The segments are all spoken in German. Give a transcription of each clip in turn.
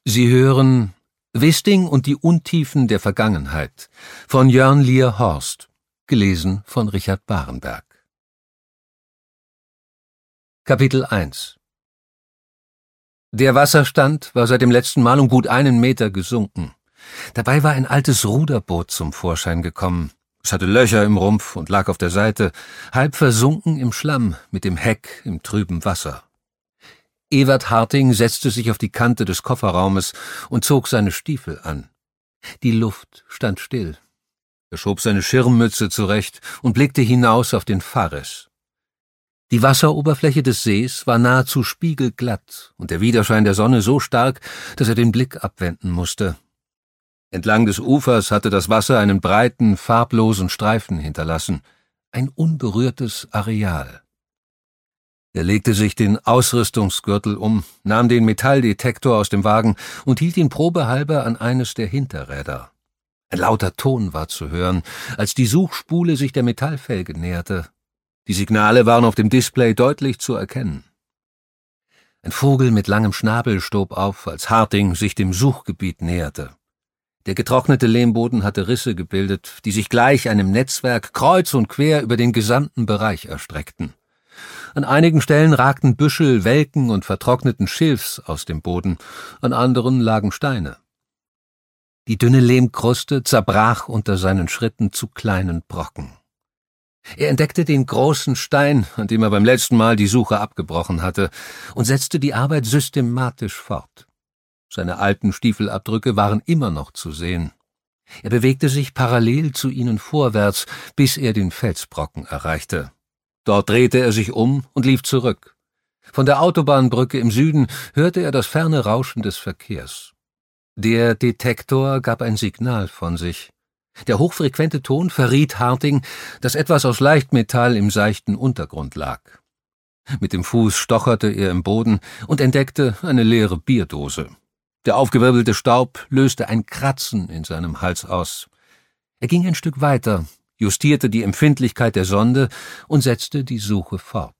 Sie hören Wisting und die Untiefen der Vergangenheit von Jörn Lier Horst, gelesen von Richard Barenberg. Kapitel 1 Der Wasserstand war seit dem letzten Mal um gut 1 Meter gesunken. Dabei war ein altes Ruderboot zum Vorschein gekommen. Es hatte Löcher im Rumpf und lag auf der Seite, halb versunken im Schlamm, mit dem Heck im trüben Wasser. Ewert Harting setzte sich auf die Kante des Kofferraumes und zog seine Stiefel an. Die Luft stand still. Er schob seine Schirmmütze zurecht und blickte hinaus auf den Fahrres. Die Wasseroberfläche des Sees war nahezu spiegelglatt und der Widerschein der Sonne so stark, dass er den Blick abwenden musste. Entlang des Ufers hatte das Wasser einen breiten, farblosen Streifen hinterlassen, ein unberührtes Areal. Er legte sich den Ausrüstungsgürtel um, nahm den Metalldetektor aus dem Wagen und hielt ihn probehalber an eines der Hinterräder. Ein lauter Ton war zu hören, als die Suchspule sich der Metallfelge näherte. Die Signale waren auf dem Display deutlich zu erkennen. Ein Vogel mit langem Schnabel stob auf, als Harting sich dem Suchgebiet näherte. Der getrocknete Lehmboden hatte Risse gebildet, die sich gleich einem Netzwerk kreuz und quer über den gesamten Bereich erstreckten. An einigen Stellen ragten Büschel welken und vertrockneten Schilfs aus dem Boden, an anderen lagen Steine. Die dünne Lehmkruste zerbrach unter seinen Schritten zu kleinen Brocken. Er entdeckte den großen Stein, an dem er beim letzten Mal die Suche abgebrochen hatte, und setzte die Arbeit systematisch fort. Seine alten Stiefelabdrücke waren immer noch zu sehen. Er bewegte sich parallel zu ihnen vorwärts, bis er den Felsbrocken erreichte. Dort drehte er sich um und lief zurück. Von der Autobahnbrücke im Süden hörte er das ferne Rauschen des Verkehrs. Der Detektor gab ein Signal von sich. Der hochfrequente Ton verriet Harting, dass etwas aus Leichtmetall im seichten Untergrund lag. Mit dem Fuß stocherte er im Boden und entdeckte eine leere Bierdose. Der aufgewirbelte Staub löste ein Kratzen in seinem Hals aus. Er ging ein Stück weiter, justierte die Empfindlichkeit der Sonde und setzte die Suche fort.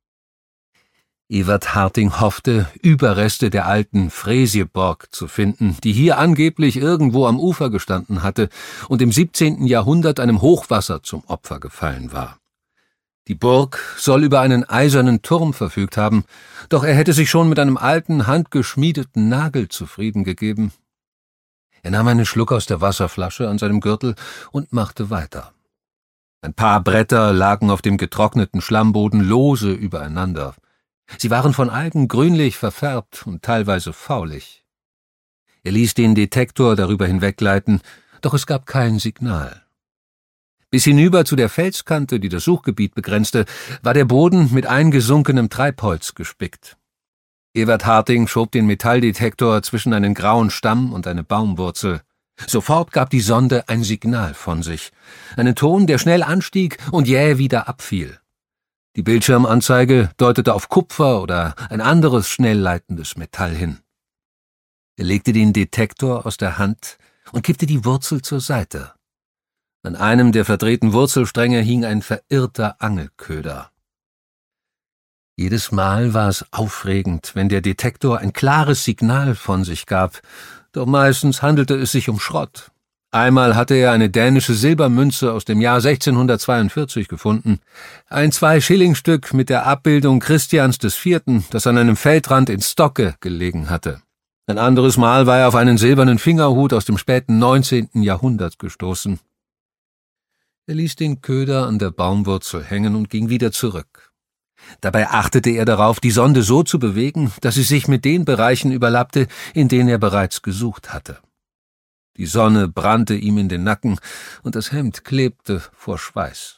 Ewert Harting hoffte, Überreste der alten Fräsieburg zu finden, die hier angeblich irgendwo am Ufer gestanden hatte und im 17. Jahrhundert einem Hochwasser zum Opfer gefallen war. Die Burg soll über einen eisernen Turm verfügt haben, doch er hätte sich schon mit einem alten, handgeschmiedeten Nagel zufrieden gegeben. Er nahm einen Schluck aus der Wasserflasche an seinem Gürtel und machte weiter. Ein paar Bretter lagen auf dem getrockneten Schlammboden lose übereinander. Sie waren von Algen grünlich verfärbt und teilweise faulig. Er ließ den Detektor darüber hinweggleiten, doch es gab kein Signal. Bis hinüber zu der Felskante, die das Suchgebiet begrenzte, war der Boden mit eingesunkenem Treibholz gespickt. Ewert Harting schob den Metalldetektor zwischen einen grauen Stamm und eine Baumwurzel. Sofort gab die Sonde ein Signal von sich, einen Ton, der schnell anstieg und jäh wieder abfiel. Die Bildschirmanzeige deutete auf Kupfer oder ein anderes schnell leitendes Metall hin. Er legte den Detektor aus der Hand und kippte die Wurzel zur Seite. An einem der verdrehten Wurzelstränge hing ein verirrter Angelköder. Jedes Mal war es aufregend, wenn der Detektor ein klares Signal von sich gab, doch meistens handelte es sich um Schrott. Einmal hatte er eine dänische Silbermünze aus dem Jahr 1642 gefunden, ein 2-Schilling-Stück mit der Abbildung Christians IV., das an einem Feldrand in Stocke gelegen hatte. Ein anderes Mal war er auf einen silbernen Fingerhut aus dem späten 19. Jahrhundert gestoßen. Er ließ den Köder an der Baumwurzel hängen und ging wieder zurück. Dabei achtete er darauf, die Sonde so zu bewegen, dass sie sich mit den Bereichen überlappte, in denen er bereits gesucht hatte. Die Sonne brannte ihm in den Nacken und das Hemd klebte vor Schweiß.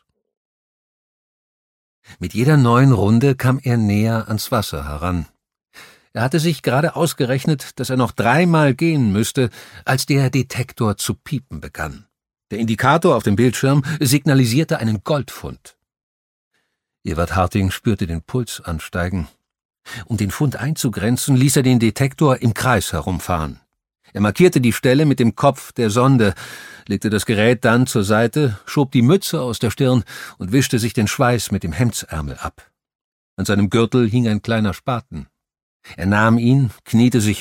Mit jeder neuen Runde kam er näher ans Wasser heran. Er hatte sich gerade ausgerechnet, dass er noch 3-mal gehen müsste, als der Detektor zu piepen begann. Der Indikator auf dem Bildschirm signalisierte einen Goldfund. Ewert Harting spürte den Puls ansteigen. Um den Fund einzugrenzen, ließ er den Detektor im Kreis herumfahren. Er markierte die Stelle mit dem Kopf der Sonde, legte das Gerät dann zur Seite, schob die Mütze aus der Stirn und wischte sich den Schweiß mit dem Hemdsärmel ab. An seinem Gürtel hing ein kleiner Spaten. Er nahm ihn, kniete sich